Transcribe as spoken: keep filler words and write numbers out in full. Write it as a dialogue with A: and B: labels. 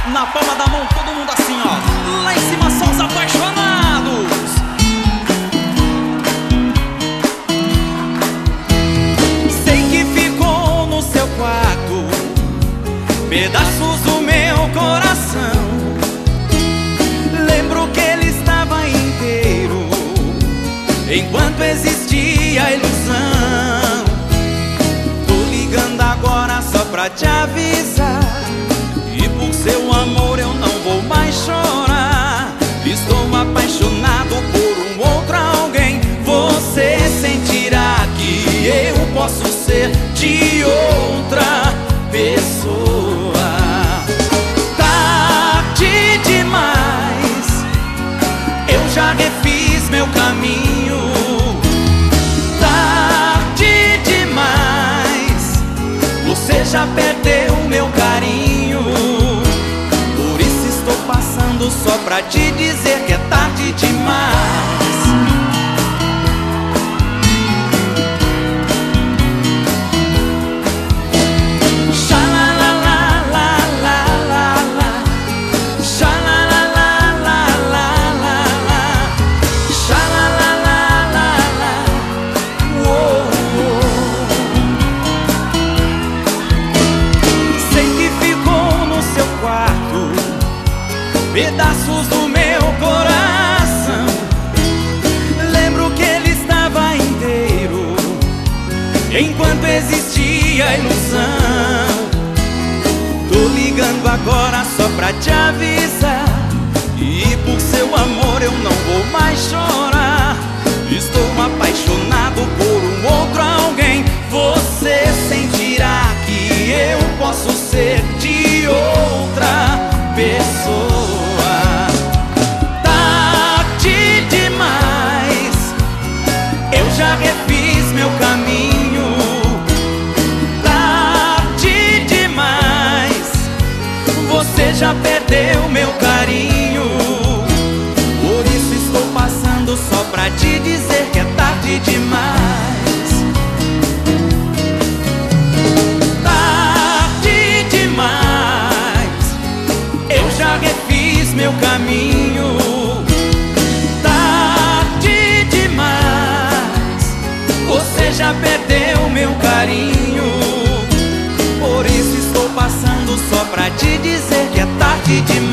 A: Na palma da mão, todo mundo assim, ó. Lá em cima, só os apaixonados. Sei que ficou no seu quarto pedaços do meu coração. Lembro que ele estava inteiro enquanto existia a ilusão. Tô ligando agora só pra te avisar, e por seu amor eu não vou mais chorar. Estou apaixonado por um outro alguém. Você sentirá que eu posso ser de outra pessoa. Tarde demais, eu já refiz meu caminho. Tarde demais, você já perdeu meu carinho. Por isso estou passando só pra te dizer que é tarde demais. Pedaços do meu coração. Lembro que ele estava inteiro enquanto existia a ilusão. Tô ligando agora só pra te avisar, e por seu amor eu não vou mais chorar. Estou apaixonado por um outro alguém. Você sentirá que eu posso ser de outra pessoa. Já refiz meu caminho. Tarde demais, você já perdeu meu carinho. Por isso estou passando só pra te dizer que é tarde demais. Tarde demais, eu já refiz meu caminho. Você já perdeu meu carinho. Por isso estou passando só pra te dizer que é tarde demais.